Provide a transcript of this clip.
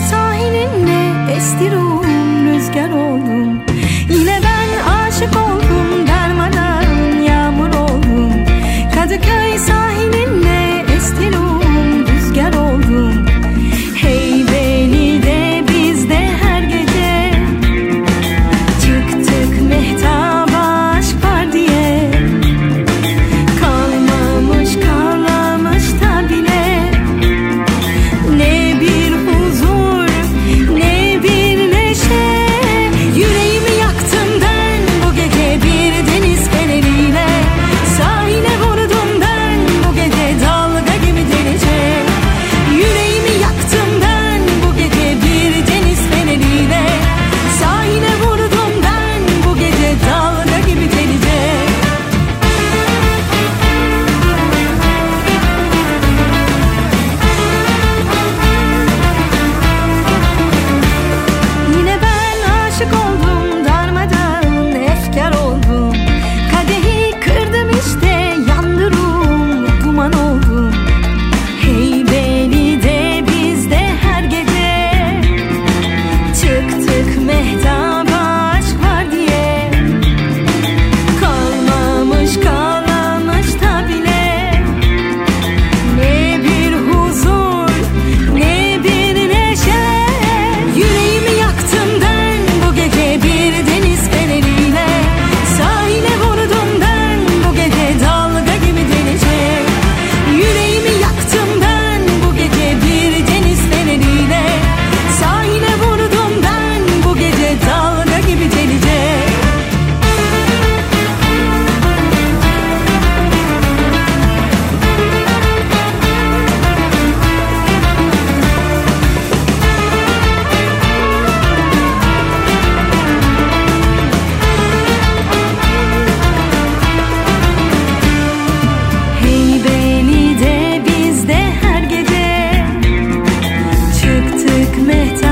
sahilinle esti ruhum, rüzgar oldum. Yine ben aşık oldum, darmadan yağmur oldum. Kadıköy sahilinle esti ruhum, rüzgar oldum. Heybeli'de bizde her gece çıktık mehtaba aşk var diye. Kalmamış da bile ne bir huzur ne bir neşe. Yüreğimi yaktım ben bu gece bir deniz feneriyle. Sahile vurdum ben bu gece dalga gibi delice. Yüreğimi yaktım ben bu gece bir deniz feneriyle. Sahile vurdum ben bu gece dalga gibi delice. Yine ben aşık oldum, darmadan efkar oldum. Kadehi kırdım işte, yandı ruhum, duman oldum. Heybeli'de bizde her gece çıktık mehtaba aşk var diye. Kalmamış da bile ne bir huzur ne bir neşe. Yüreğimi yaktım ben bu gece bir deniz feneriyle. Sahile vurdum ben bu gece dalga gibi delice. Yüreğimi yaktım ben bu gece bir deniz feneriyle. Sahile vurdum ben bu gece dalga gibi delice. Heybeli'de bizde her gece çıktık mehtaba